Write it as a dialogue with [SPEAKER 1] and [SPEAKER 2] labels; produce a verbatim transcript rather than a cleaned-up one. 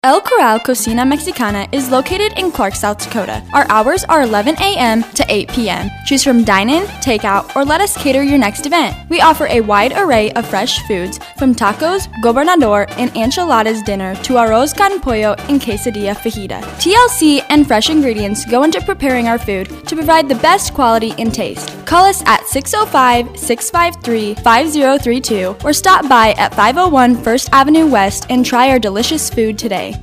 [SPEAKER 1] El Corral Cocina Mexicana is located in Clark, South Dakota. Our hours are eleven a m to eight p m Choose from dine-in, takeout, or let us cater your next event. We offer a wide array of fresh foods, from tacos, gobernador, and enchiladas dinner to arroz con pollo and quesadilla fajita. T L C and fresh ingredients go into preparing our food to provide the best quality and taste. Call us at six oh five, six five three, five oh three two or stop by at five oh one First Avenue West and try our delicious food today.